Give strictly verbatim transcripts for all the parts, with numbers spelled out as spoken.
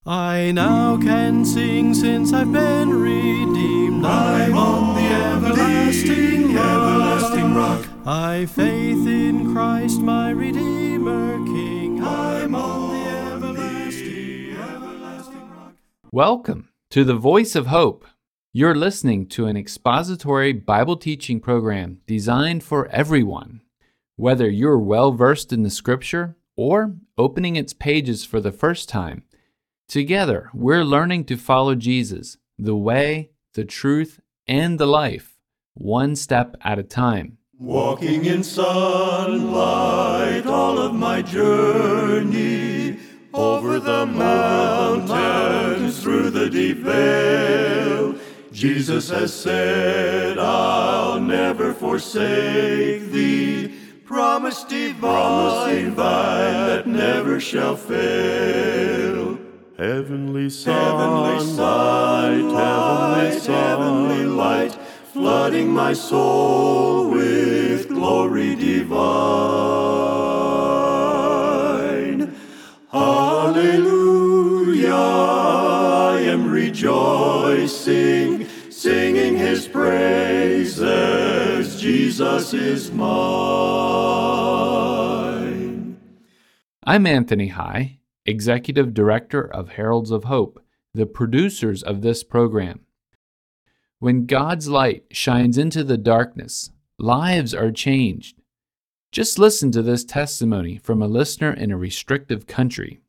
I now can sing since I've been redeemed. I'm on the everlasting rock. everlasting rock. I've faith in Christ, my Redeemer King. I'm on the everlasting, everlasting rock. Welcome to the Voice of Hope. You're listening to an expository Bible teaching program designed for everyone. Whether you're well-versed in the Scripture or opening its pages for the first time, together, we're learning to follow Jesus, the way, the truth, and the life, one step at a time. Walking in sunlight all of my journey, over the mountains, through the deep vale, Jesus has said, I'll never forsake thee, promise divine, promise divine that never shall fail. Heavenly sunlight, heavenly, heavenly light, flooding my soul with glory divine. Hallelujah, I am rejoicing, singing His praises, Jesus is mine. I'm Anthony High, Executive Director of Heralds of Hope, the producers of this program. When God's light shines into the darkness, lives are changed. Just listen to this testimony from a listener in a restrictive country.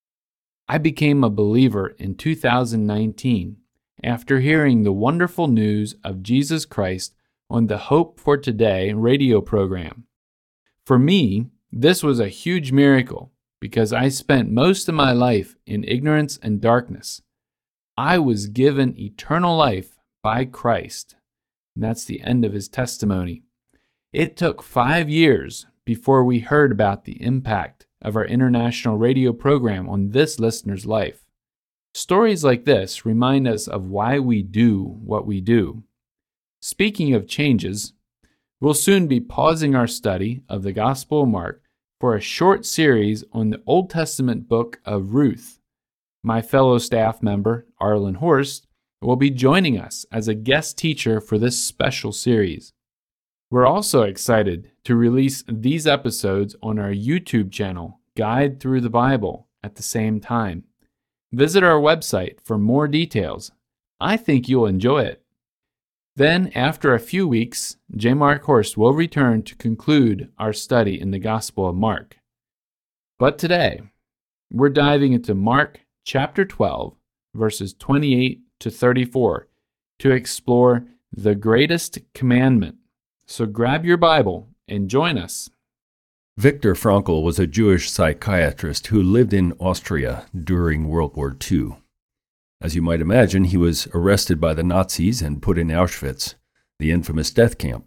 I became a believer in two thousand nineteen after hearing the wonderful news of Jesus Christ on the Hope for Today radio program. For me, this was a huge miracle, because I spent most of my life in ignorance and darkness. I was given eternal life by Christ. And that's the end of his testimony. It took five years before we heard about the impact of our international radio program on this listener's life. Stories like this remind us of why we do what we do. Speaking of changes, we'll soon be pausing our study of the Gospel of Mark for a short series on the Old Testament book of Ruth. My fellow staff member, Arlen Horst, will be joining us as a guest teacher for this special series. We're also excited to release these episodes on our YouTube channel, Guide Through the Bible, at the same time. Visit our website for more details. I think you'll enjoy it. Then, after a few weeks, J. Mark Horst will return to conclude our study in the Gospel of Mark. But today, we're diving into Mark chapter twelve, verses twenty-eight to thirty-four, to explore the greatest commandment. So grab your Bible and join us. Viktor Frankl was a Jewish psychiatrist who lived in Austria during World War Two. As you might imagine, he was arrested by the Nazis and put in Auschwitz, the infamous death camp.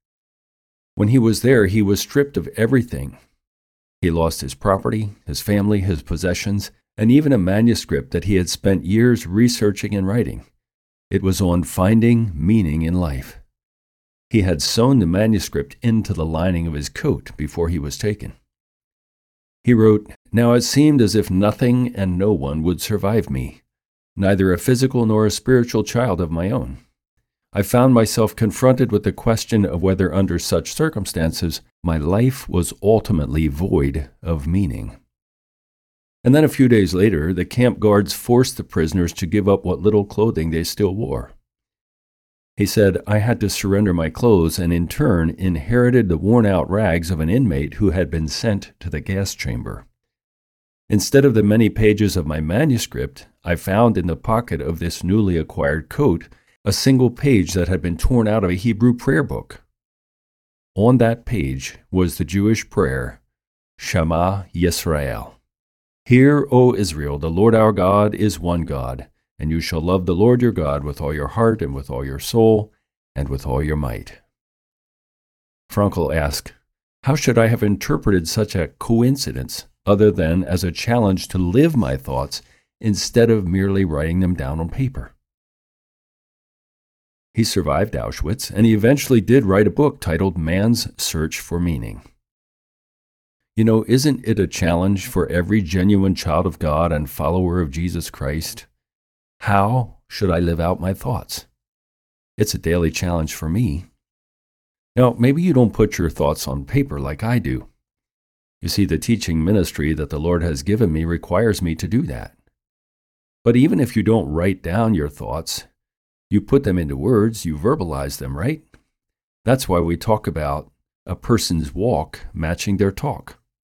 When he was there, he was stripped of everything. He lost his property, his family, his possessions, and even a manuscript that he had spent years researching and writing. It was on finding meaning in life. He had sewn the manuscript into the lining of his coat before he was taken. He wrote, "Now it seemed as if nothing and no one would survive me, neither a physical nor a spiritual child of my own. I found myself confronted with the question of whether under such circumstances my life was ultimately void of meaning." And then a few days later, the camp guards forced the prisoners to give up what little clothing they still wore. He said, "I had to surrender my clothes and in turn inherited the worn-out rags of an inmate who had been sent to the gas chamber. Instead of the many pages of my manuscript, I found in the pocket of this newly acquired coat a single page that had been torn out of a Hebrew prayer book. On that page was the Jewish prayer, Shema Yisrael. Hear, O Israel, the Lord our God is one God, and you shall love the Lord your God with all your heart and with all your soul and with all your might." Frankl asked, "How should I have interpreted such a coincidence other than as a challenge to live my thoughts instead of merely writing them down on paper?" He survived Auschwitz, and he eventually did write a book titled Man's Search for Meaning. You know, isn't it a challenge for every genuine child of God and follower of Jesus Christ? How should I live out my thoughts? It's a daily challenge for me. Now, maybe you don't put your thoughts on paper like I do. You see, the teaching ministry that the Lord has given me requires me to do that. But even if you don't write down your thoughts, you put them into words, you verbalize them, right? That's why we talk about a person's walk matching their talk.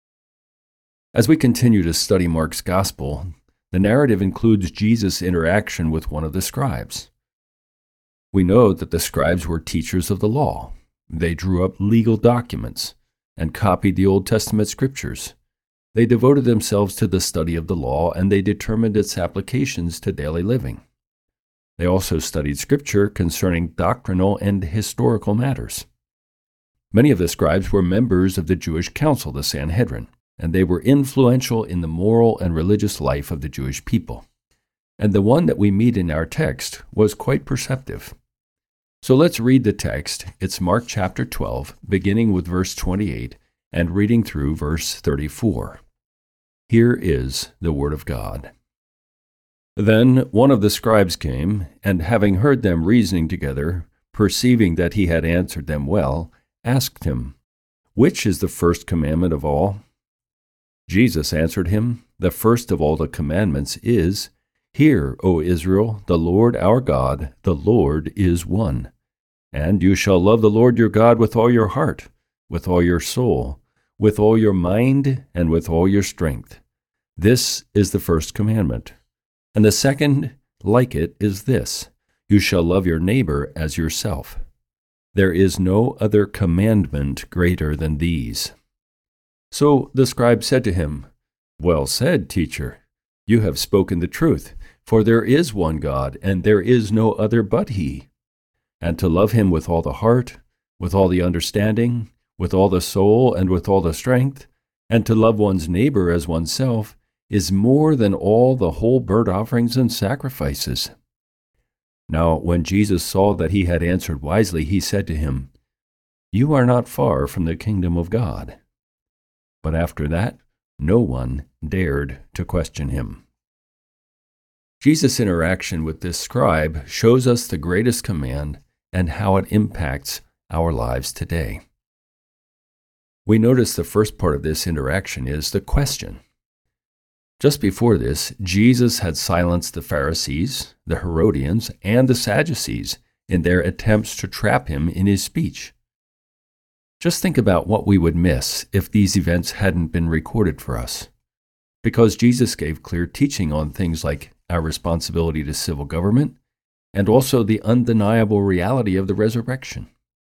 As we continue to study Mark's Gospel, the narrative includes Jesus' interaction with one of the scribes. We know that the scribes were teachers of the law. They drew up legal documents and copied the Old Testament scriptures. They devoted themselves to the study of the law, and they determined its applications to daily living. They also studied scripture concerning doctrinal and historical matters. Many of the scribes were members of the Jewish council, the Sanhedrin, and they were influential in the moral and religious life of the Jewish people. And the one that we meet in our text was quite perceptive. So let's read the text. It's Mark chapter twelve, beginning with verse twenty-eight and reading through verse thirty-four. Here is the word of God. Then one of the scribes came, and having heard them reasoning together, perceiving that he had answered them well, asked him, "Which is the first commandment of all?" Jesus answered him, "The first of all the commandments is, Hear, O Israel, the Lord our God, the Lord is one. And you shall love the Lord your God with all your heart, with all your soul, with all your mind, and with all your strength. This is the first commandment. And the second, like it, is this, You shall love your neighbor as yourself. There is no other commandment greater than these." So the scribe said to him, "Well said, teacher. You have spoken the truth, for there is one God, and there is no other but He. And to love Him with all the heart, with all the understanding, with all the soul, and with all the strength, and to love one's neighbor as oneself, is more than all the whole burnt offerings and sacrifices." Now, when Jesus saw that he had answered wisely, he said to him, "You are not far from the kingdom of God." But after that, no one dared to question him. Jesus' interaction with this scribe shows us the greatest command and how it impacts our lives today. We notice the first part of this interaction is the question. Just before this, Jesus had silenced the Pharisees, the Herodians, and the Sadducees in their attempts to trap him in his speech. Just think about what we would miss if these events hadn't been recorded for us. Because Jesus gave clear teaching on things like our responsibility to civil government and also the undeniable reality of the resurrection.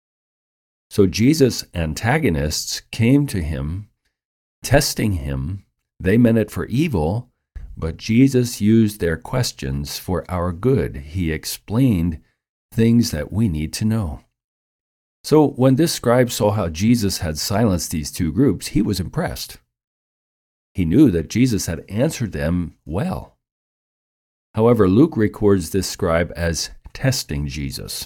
So Jesus' antagonists came to him, testing him. They meant it for evil, but Jesus used their questions for our good. He explained things that we need to know. So when this scribe saw how Jesus had silenced these two groups, he was impressed. He knew that Jesus had answered them well. However, Luke records this scribe as testing Jesus.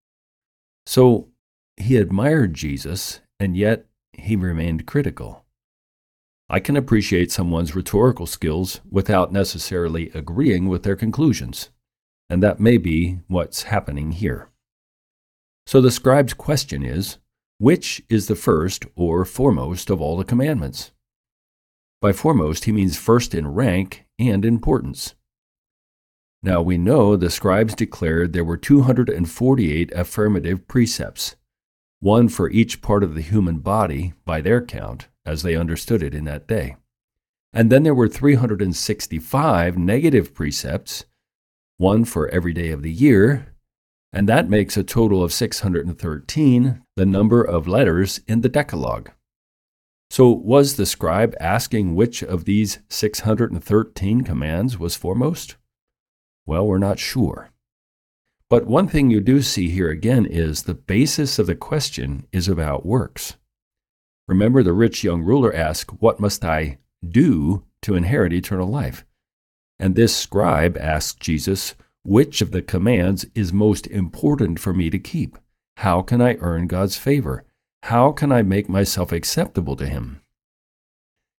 So he admired Jesus, and yet he remained critical. I can appreciate someone's rhetorical skills without necessarily agreeing with their conclusions, and that may be what's happening here. So the scribe's question is, which is the first or foremost of all the commandments? By foremost, he means first in rank and importance. Now we know the scribes declared there were two hundred forty-eight affirmative precepts, one for each part of the human body by their count, as they understood it in that day. And then there were three hundred sixty-five negative precepts, one for every day of the year, and that makes a total of six hundred thirteen, the number of letters in the Decalogue. So was the scribe asking which of these six hundred thirteen commands was foremost? Well, we're not sure. But one thing you do see here again is the basis of the question is about works. Remember, the rich young ruler asked, "What must I do to inherit eternal life?" And this scribe asked Jesus, "Which of the commands is most important for me to keep? How can I earn God's favor? How can I make myself acceptable to Him?"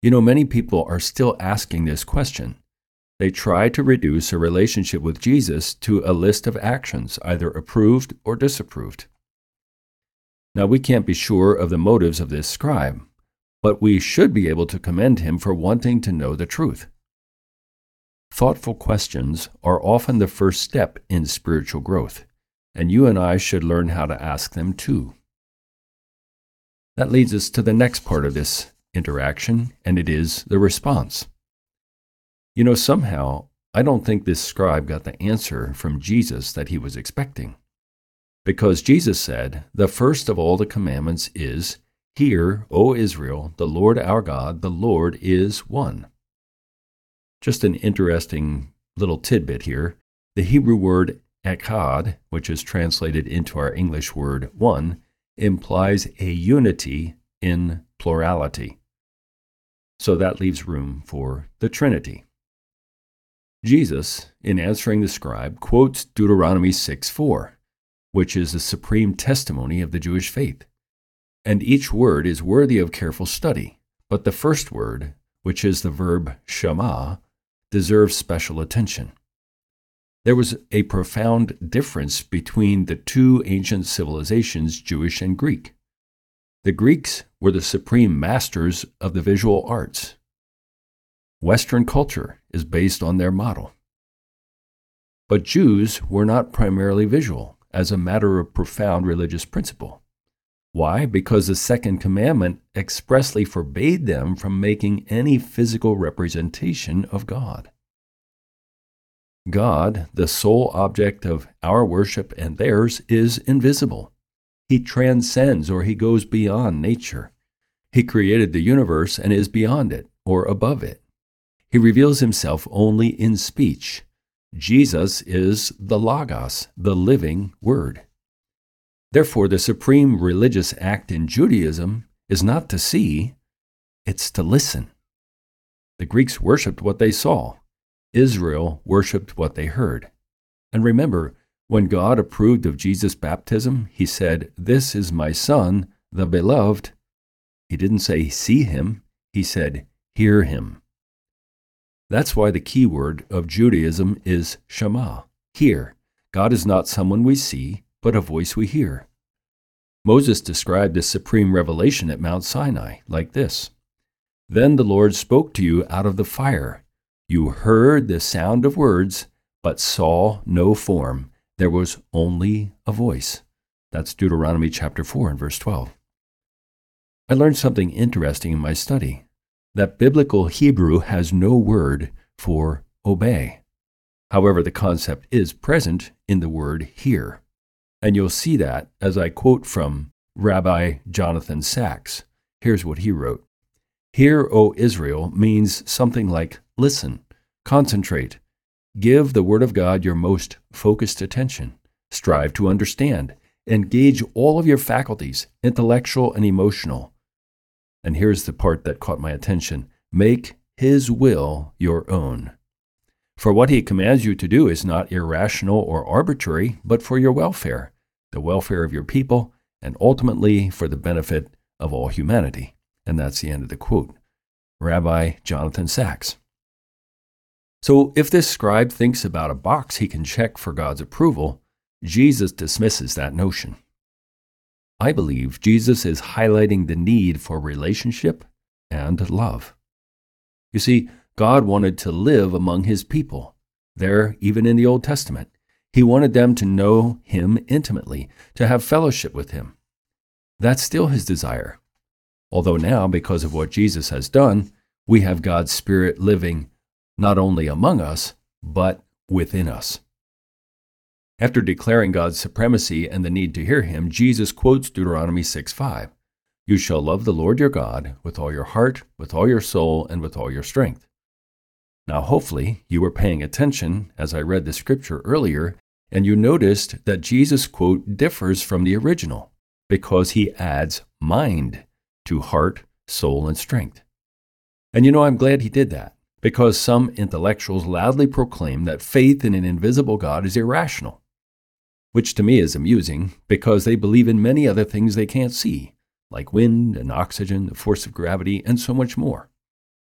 You know, many people are still asking this question. They try to reduce a relationship with Jesus to a list of actions, either approved or disapproved. Now, we can't be sure of the motives of this scribe, but we should be able to commend him for wanting to know the truth. Thoughtful questions are often the first step in spiritual growth, and you and I should learn how to ask them too. That leads us to the next part of this interaction, and it is the response. You know, somehow, I don't think this scribe got the answer from Jesus that he was expecting. Because Jesus said, the first of all the commandments is, Hear, O Israel, the Lord our God, the Lord is one. Just an interesting little tidbit here. The Hebrew word echad, which is translated into our English word one, implies a unity in plurality. So that leaves room for the Trinity. Jesus, in answering the scribe, quotes Deuteronomy six four, which is the supreme testimony of the Jewish faith. And each word is worthy of careful study, but the first word, which is the verb shema, deserves special attention. There was a profound difference between the two ancient civilizations, Jewish and Greek. The Greeks were the supreme masters of the visual arts. Western culture is based on their model. But Jews were not primarily visual, as a matter of profound religious principle. Why? Because the second commandment expressly forbade them from making any physical representation of God. God, the sole object of our worship and theirs, is invisible. He transcends, or he goes beyond nature. He created the universe and is beyond it, or above it. He reveals himself only in speech. Jesus is the Logos, the living Word. Therefore, the supreme religious act in Judaism is not to see, it's to listen. The Greeks worshipped what they saw. Israel worshipped what they heard. And remember, when God approved of Jesus' baptism, he said, "This is my Son, the beloved." He didn't say, "See him." He said, "Hear him." That's why the key word of Judaism is Shema, hear. God is not someone we see, but a voice we hear. Moses described this supreme revelation at Mount Sinai like this: "Then the Lord spoke to you out of the fire. You heard the sound of words, but saw no form. There was only a voice." That's Deuteronomy chapter four and verse twelve. I learned something interesting in my study, that biblical Hebrew has no word for obey. However, the concept is present in the word hear. And you'll see that as I quote from Rabbi Jonathan Sacks. Here's what he wrote. "Hear, O Israel," means something like listen, concentrate, give the word of God your most focused attention, strive to understand, engage all of your faculties, intellectual and emotional. And here's the part that caught my attention. Make his will your own. For what he commands you to do is not irrational or arbitrary, but for your welfare, the welfare of your people, and ultimately for the benefit of all humanity. And that's the end of the quote. Rabbi Jonathan Sacks. So if this scribe thinks about a box he can check for God's approval, Jesus dismisses that notion. I believe Jesus is highlighting the need for relationship and love. You see, God wanted to live among his people. There, even in the Old Testament, he wanted them to know him intimately, to have fellowship with him. That's still his desire. Although now, because of what Jesus has done, we have God's Spirit living not only among us, but within us. After declaring God's supremacy and the need to hear him, Jesus quotes Deuteronomy six five. "You shall love the Lord your God with all your heart, with all your soul, and with all your strength." Now, hopefully, you were paying attention as I read the scripture earlier, and you noticed that Jesus' quote differs from the original because he adds mind to heart, soul, and strength. And you know, I'm glad he did that, because some intellectuals loudly proclaim that faith in an invisible God is irrational, which to me is amusing because they believe in many other things they can't see, like wind and oxygen, the force of gravity, and so much more.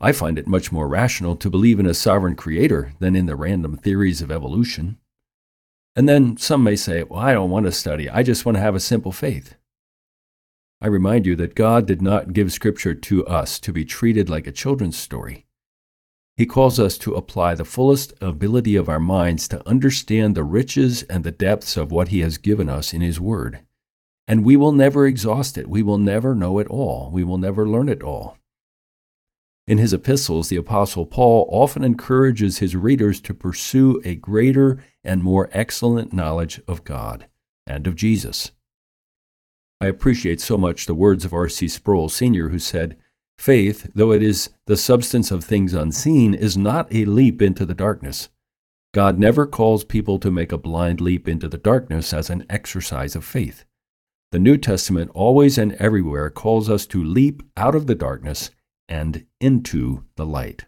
I find it much more rational to believe in a sovereign creator than in the random theories of evolution. And then some may say, well, I don't want to study. I just want to have a simple faith. I remind you that God did not give Scripture to us to be treated like a children's story. He calls us to apply the fullest ability of our minds to understand the riches and the depths of what He has given us in His Word. And we will never exhaust it. We will never know it all. We will never learn it all. In his epistles, the Apostle Paul often encourages his readers to pursue a greater and more excellent knowledge of God and of Jesus. I appreciate so much the words of R C Sproul Senior, who said, "Faith, though it is the substance of things unseen, is not a leap into the darkness. God never calls people to make a blind leap into the darkness as an exercise of faith. The New Testament always and everywhere calls us to leap out of the darkness and into the light."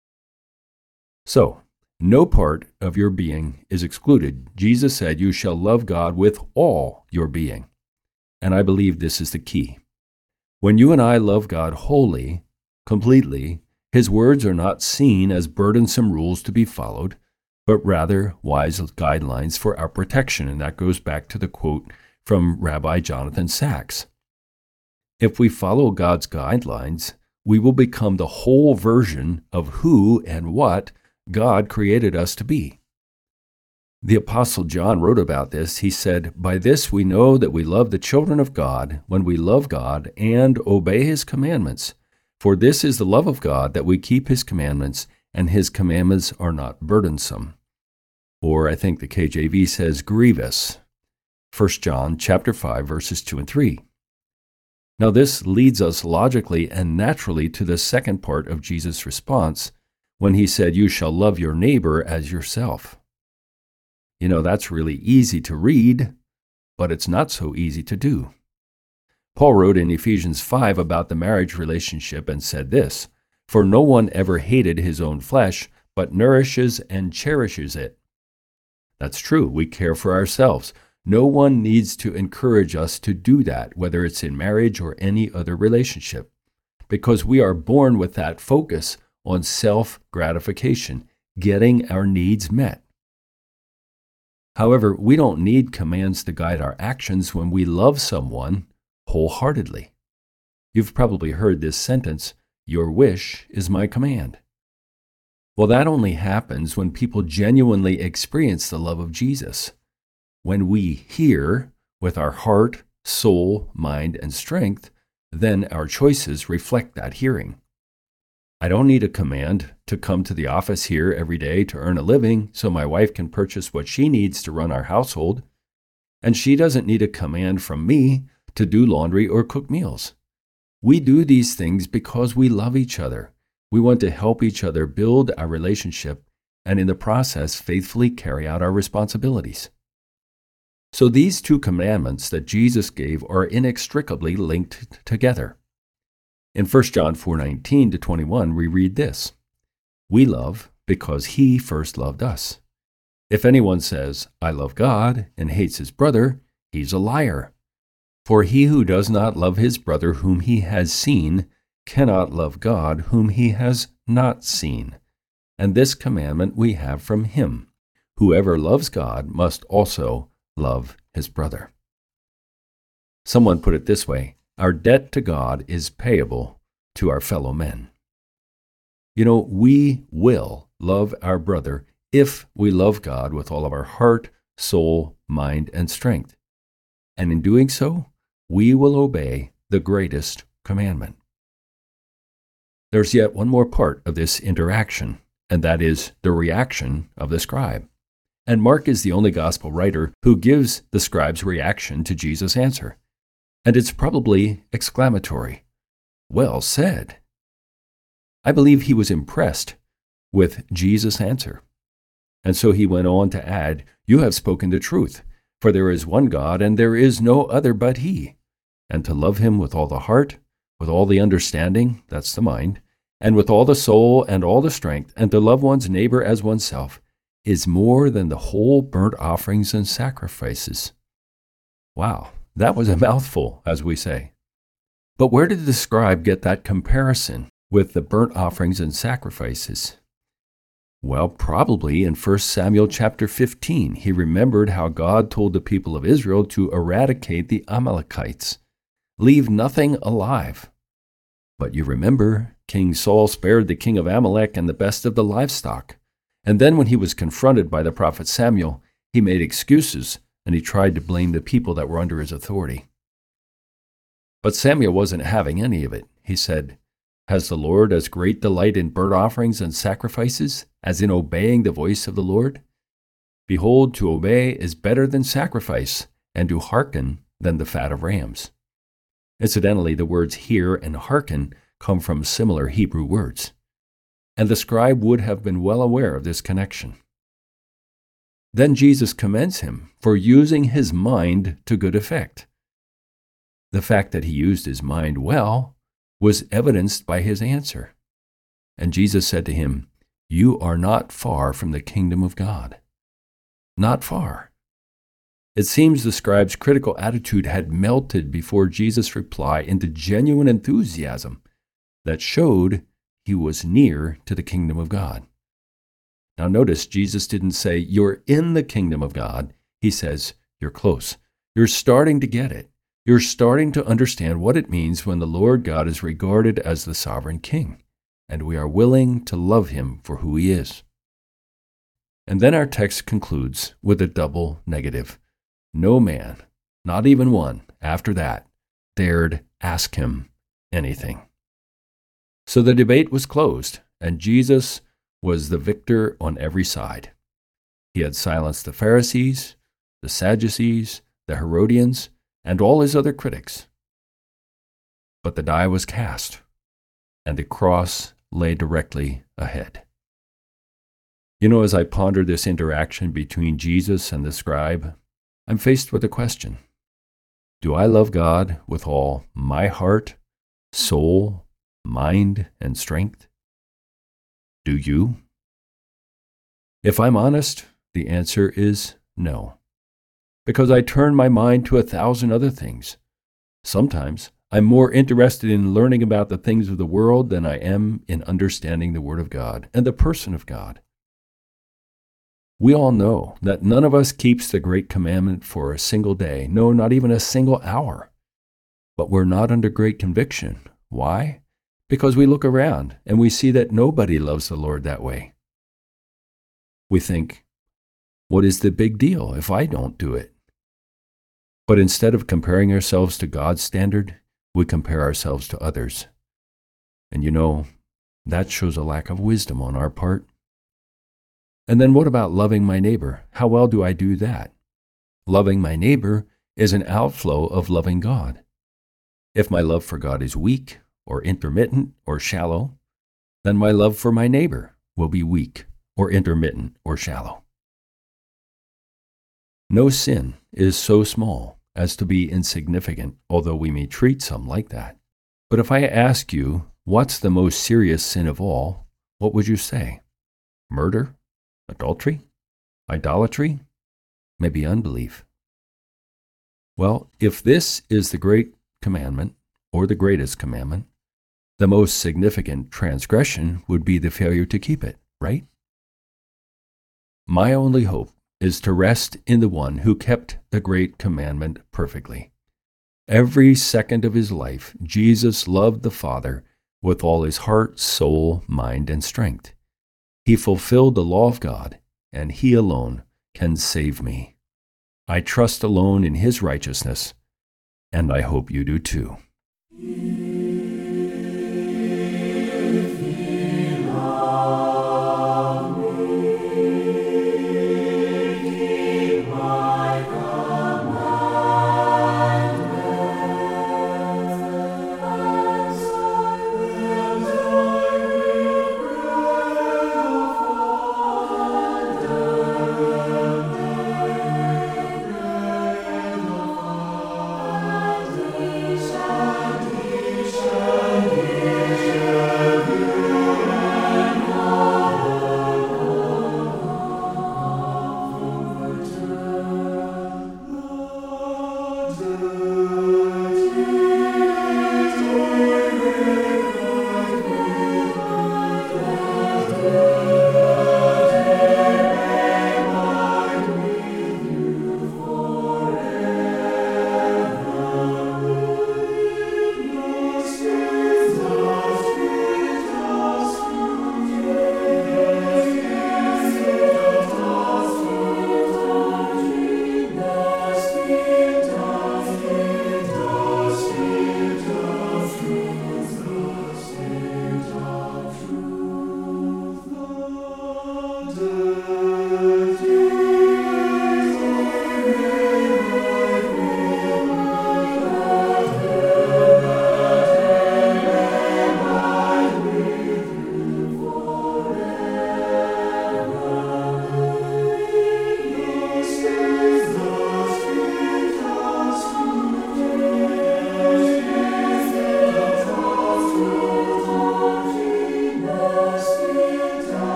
So, no part of your being is excluded. Jesus said, "You shall love God with all your being." And I believe this is the key. When you and I love God wholly, completely, His words are not seen as burdensome rules to be followed, but rather wise guidelines for our protection. And that goes back to the quote from Rabbi Jonathan Sacks. If we follow God's guidelines, we will become the whole version of who and what God created us to be. The Apostle John wrote about this. He said, "By this we know that we love the children of God, when we love God and obey His commandments. For this is the love of God, that we keep His commandments, and His commandments are not burdensome." Or I think the K J V says grievous. First John chapter five, verses two and three. Now this leads us logically and naturally to the second part of Jesus' response when He said, "You shall love your neighbor as yourself." You know, that's really easy to read, but it's not so easy to do. Paul wrote in Ephesians five about the marriage relationship and said this, "For no one ever hated his own flesh, but nourishes and cherishes it." That's true. We care for ourselves. No one needs to encourage us to do that, whether it's in marriage or any other relationship, because we are born with that focus on self-gratification, getting our needs met. However, we don't need commands to guide our actions when we love someone wholeheartedly. You've probably heard this sentence, "Your wish is my command." Well, that only happens when people genuinely experience the love of Jesus. When we hear with our heart, soul, mind, and strength, then our choices reflect that hearing. I don't need a command to come to the office here every day to earn a living so my wife can purchase what she needs to run our household. And she doesn't need a command from me to do laundry or cook meals. We do these things because we love each other. We want to help each other build our relationship and in the process faithfully carry out our responsibilities. So these two commandments that Jesus gave are inextricably linked together. In First John four nineteen to twenty-one, we read this, "We love because He first loved us. If anyone says, 'I love God,' and hates his brother, he's a liar. For he who does not love his brother whom he has seen cannot love God whom he has not seen. And this commandment we have from Him. Whoever loves God must also love his brother." Someone put it this way, our debt to God is payable to our fellow men. You know, we will love our brother if we love God with all of our heart, soul, mind, and strength. And in doing so, we will obey the greatest commandment. There's yet one more part of this interaction, and that is the reaction of the scribe. And Mark is the only gospel writer who gives the scribe's reaction to Jesus' answer. And it's probably exclamatory. Well said. I believe he was impressed with Jesus' answer. And so he went on to add, "You have spoken the truth, for there is one God, and there is no other but He. And to love Him with all the heart, with all the understanding," that's the mind, "and with all the soul and all the strength, and to love one's neighbor as oneself, is more than the whole burnt offerings and sacrifices." Wow, that was a mouthful, as we say. But where did the scribe get that comparison with the burnt offerings and sacrifices? Well, probably in First Samuel chapter fifteen, he remembered how God told the people of Israel to eradicate the Amalekites, leave nothing alive. But you remember, King Saul spared the king of Amalek and the best of the livestock. And then when he was confronted by the prophet Samuel, he made excuses and he tried to blame the people that were under his authority. But Samuel wasn't having any of it. He said, "Has the Lord as great delight in burnt offerings and sacrifices as in obeying the voice of the Lord? Behold, to obey is better than sacrifice, and to hearken than the fat of rams." Incidentally, the words hear and hearken come from similar Hebrew words, and the scribe would have been well aware of this connection. Then Jesus commends him for using his mind to good effect. The fact that he used his mind well was evidenced by his answer. And Jesus said to him, "You are not far from the kingdom of God." Not far. It seems the scribe's critical attitude had melted before Jesus' reply into genuine enthusiasm that showed he was near to the kingdom of God. Now notice, Jesus didn't say, "You're in the kingdom of God." He says, "You're close. You're starting to get it. You're starting to understand what it means when the Lord God is regarded as the sovereign king, and we are willing to love him for who he is." And then our text concludes with a double negative. No man, not even one, after that, dared ask him anything. So the debate was closed, and Jesus was the victor on every side. He had silenced the Pharisees, the Sadducees, the Herodians, and all his other critics. But the die was cast, and the cross lay directly ahead. You know, as I ponder this interaction between Jesus and the scribe, I'm faced with a question. Do I love God with all my heart, soul, mind, and strength? Do you? If I'm honest, the answer is no, because I turn my mind to a thousand other things. Sometimes I'm more interested in learning about the things of the world than I am in understanding the Word of God and the person of God. We all know that none of us keeps the great commandment for a single day, no, not even a single hour. But we're not under great conviction. Why? Because we look around and we see that nobody loves the Lord that way. We think, what is the big deal if I don't do it? But instead of comparing ourselves to God's standard, we compare ourselves to others. And you know, that shows a lack of wisdom on our part. And then what about loving my neighbor? How well do I do that? Loving my neighbor is an outflow of loving God. If my love for God is weak or intermittent or shallow, then my love for my neighbor will be weak or intermittent or shallow. No sin is so small as to be insignificant, although we may treat some like that. But if I ask you, what's the most serious sin of all, what would you say? Murder? Adultery? Idolatry? Maybe unbelief. Well, if this is the great commandment, or the greatest commandment, the most significant transgression would be the failure to keep it, right? My only hope is to rest in the one who kept the great commandment perfectly. Every second of his life, Jesus loved the Father with all his heart, soul, mind, and strength. He fulfilled the law of God, and he alone can save me. I trust alone in his righteousness, and I hope you do too.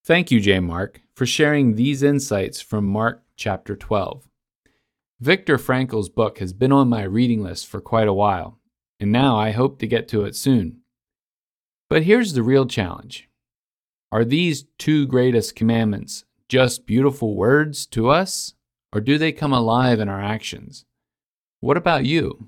Thank you, J. Mark, for sharing these insights from Mark chapter twelve. Viktor Frankl's book has been on my reading list for quite a while, and now I hope to get to it soon. But here's the real challenge. Are these two greatest commandments just beautiful words to us, or do they come alive in our actions? What about you?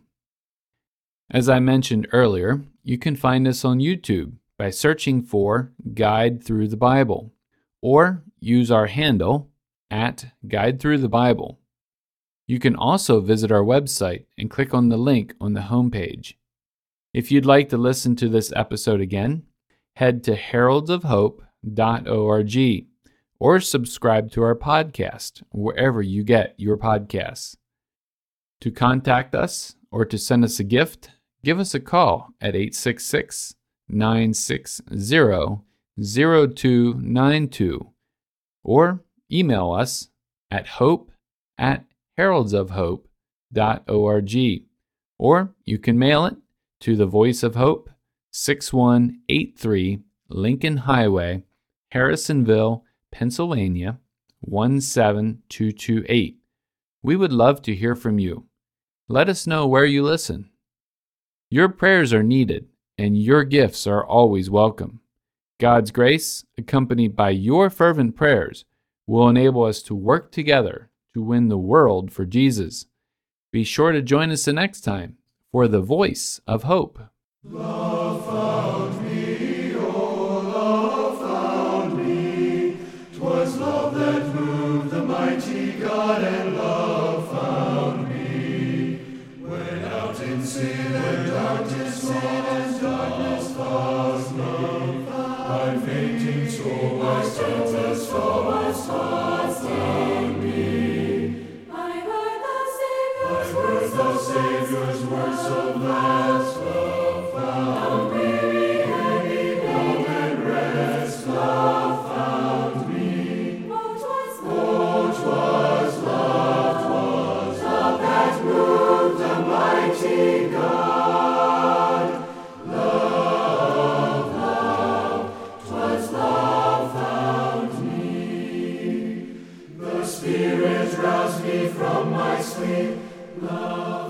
As I mentioned earlier, you can find us on YouTube by searching for Guide Through the Bible, or use our handle at Guide Through the Bible. You can also visit our website and click on the link on the homepage. If you'd like to listen to this episode again, head to heralds of hope dot org or subscribe to our podcast wherever you get your podcasts. To contact us or to send us a gift, give us a call at eight six six, nine six zero, zero two nine two or email us at hope at heralds of hope dot org, or you can mail it to the Voice of Hope, six one eight three Lincoln Highway, Harrisonville, Pennsylvania, one seven two two eight. We would love to hear from you. Let us know where you listen. Your prayers are needed, and your gifts are always welcome. God's grace, accompanied by your fervent prayers, will enable us to work together to win the world for Jesus. Be sure to join us the next time for the Voice of Hope. Love found me, oh, love found me. 'Twas love that moved the mighty God, and love found me. When out in sin and darkness, sin and darkness caused me, my fainting soul was tempest, soul was tossed down me. I heard the Savior's words, the Savior's words of last love found me. Heavy blow and rest, love found me. Oh, 'twas love, 'twas love that moved the mighty God. Love, love, 'twas love found me. The Spirit roused me from my sleep. Love